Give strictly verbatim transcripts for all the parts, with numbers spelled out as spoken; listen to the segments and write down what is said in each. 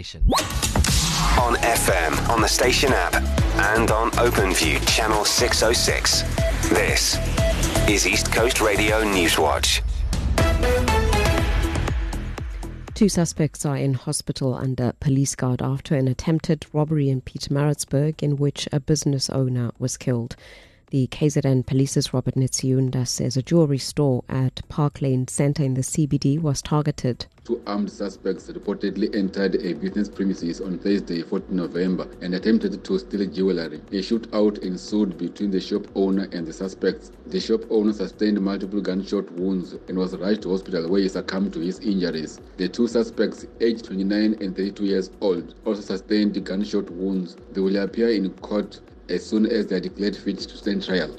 station. On F M, on the station app, and on OpenView channel six oh six. This is East Coast Radio Newswatch. Two suspects are in hospital under police guard after an attempted robbery in Pietermaritzburg in which a business owner was killed. The K Z N Police's Robert Nitsiunda says a jewelry store at Park Lane Centre in the C B D was targeted. Two armed suspects reportedly entered a business premises on Thursday, fourteenth November, and attempted to steal jewelry. A shootout ensued between the shop owner and the suspects. The shop owner sustained multiple gunshot wounds and was rushed to hospital where he succumbed to his injuries. The two suspects, aged twenty-nine and thirty-two years old, also sustained gunshot wounds. They will appear in court as soon as they are declared fit to stand trial.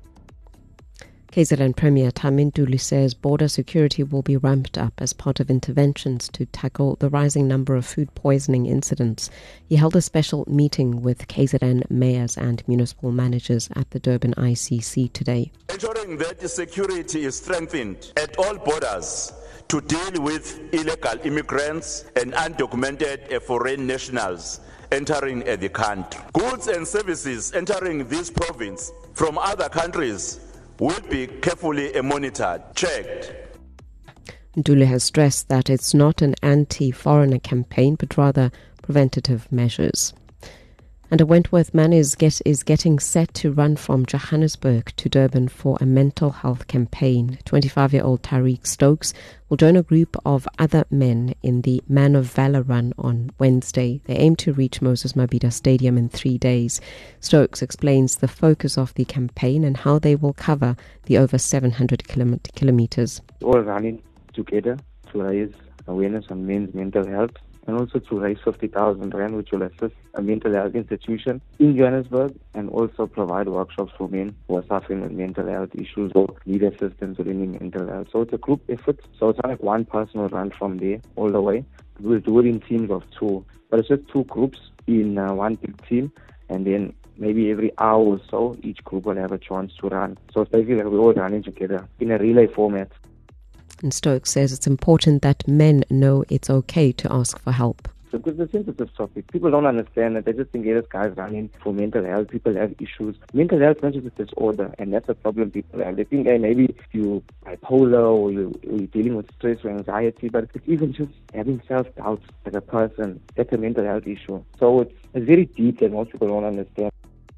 K Z N Premier Tami Ntuli says border security will be ramped up as part of interventions to tackle the rising number of food poisoning incidents. He held a special meeting with K Z N mayors and municipal managers at the Durban I C C today. Ensuring that security is strengthened at all borders to deal with illegal immigrants and undocumented foreign nationals entering the country. Goods and services entering this province from other countries will be carefully monitored, checked. Ntuli has stressed that it's not an anti-foreigner campaign, but rather preventative measures. And a Wentworth man is, get, is getting set to run from Johannesburg to Durban for a mental health campaign. twenty-five-year-old Tariq Stokes will join a group of other men in the Man of Valor run on Wednesday. They aim to reach Moses Mabhida Stadium in three days. Stokes explains the focus of the campaign and how they will cover the over seven hundred kilometers. All running together to raise awareness on men's mental health, and also to raise fifty thousand rand, which will assist a mental health institution in Johannesburg, and also provide workshops for men who are suffering with mental health issues or need assistance within mental health. So it's a group effort. So it's not like one person will run from there all the way. We'll do it in teams of two. But it's just two groups in uh, one big team, and then maybe every hour or so, each group will have a chance to run. So it's basically like we're all running together in a relay format. And Stokes says it's important that men know it's okay to ask for help. So because it's a sensitive topic, people don't understand that. They just think, hey, this guy's running for mental health. People have issues. Mental health is just a disorder, and that's a problem people have. They think, hey, maybe you're bipolar or you're, or you're dealing with stress or anxiety, but it's even just having self-doubt as a person. That's a mental health issue. So it's, it's very deep that most people don't understand.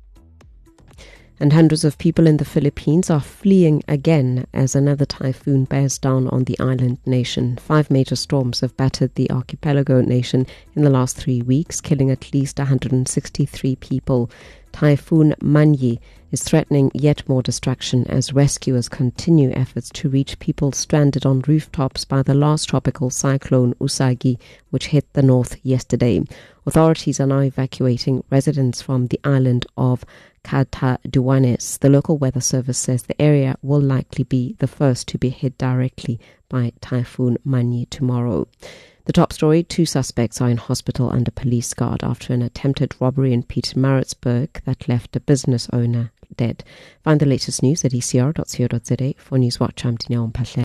And hundreds of people in the Philippines are fleeing again as another typhoon bears down on the island nation. Five major storms have battered the archipelago nation in the last three weeks, killing at least one hundred sixty-three people. Typhoon Manyi is threatening yet more destruction as rescuers continue efforts to reach people stranded on rooftops by the last tropical cyclone Usagi, which hit the north yesterday. Authorities are now evacuating residents from the island of Catanduanes. The local weather service says the area will likely be the first to be hit directly by Typhoon Manyi tomorrow. The top story, two suspects are in hospital under police guard after an attempted robbery in Pietermaritzburg that left a business owner dead. Find the latest news at e c r dot co dot za. For Newswatch, I'm Dineo Mphahle.